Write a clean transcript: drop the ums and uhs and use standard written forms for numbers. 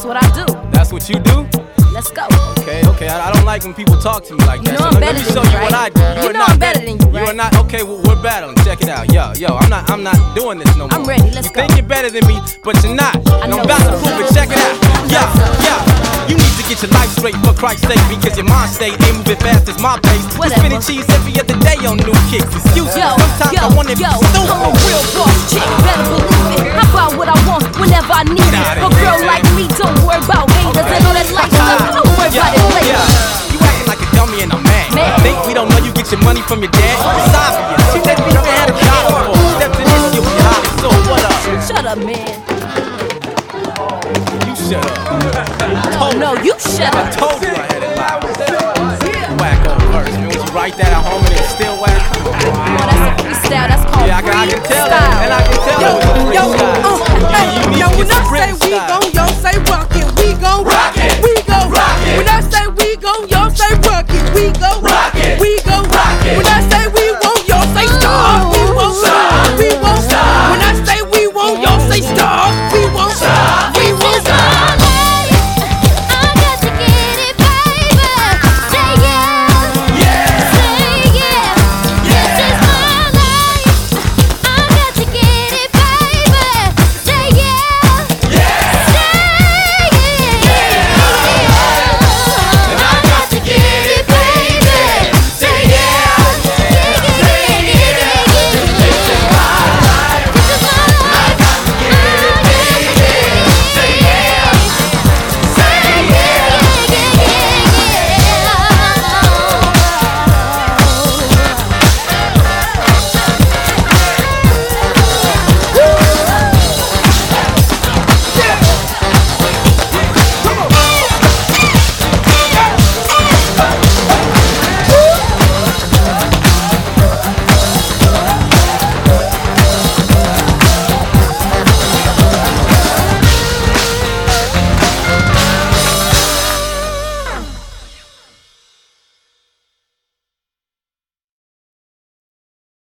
That's what I do. That's what you do? Let's go. Okay, I don't like when people talk to me like that. You know So I'm let me better show than you you, what I right? do. You know I'm better than you, right? You are not, okay, well, we're battling. Check it out. Yo, I'm not doing this no more. I'm ready, let's you go. You think you're better than me, but you're not. And I'm about to prove it. Check it out. You need to get your life straight for Christ's sake, because your mind state ain't moving fast as my pace. We're spinning cheese every other day on new kicks. Excuses. Sometimes I want to be stupid. I'm a real boss chick, better believe it. I buy what I want whenever I need it. A girl like me, don't worry about haters and all that life stuff. Don't worry about it later. You acting like a dummy and I'm mad. Think we don't know you get your money from your dad? It's obvious. She said we never had a job before. Stepped in this, you'll be hot. So what up? Shut up, man. You shut up. No, you shut up. I told you I had it live. Whack on verse. Man, would you write that at home and it's still whack? No, that's a freestyle. That's called I can tell that. And I can tell that was a freestyle. Yo, when I say we gon', yo say rock it. We gon' rock it. We gon' rock it. When I say we gon', yo say rock it. We gon' rock it.